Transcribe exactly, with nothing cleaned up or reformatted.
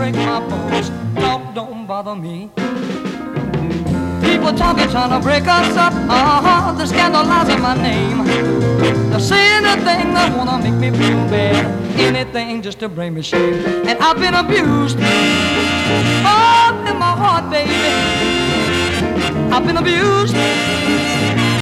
break my bones. Talk don't bother me. People talking, trying to break us up. Uh-huh, they're scandalizing my name. They're saying anything that wanna make me feel bad. Anything just to bring me shame. And I've been abused. Oh, in my heart, baby. I've been abused.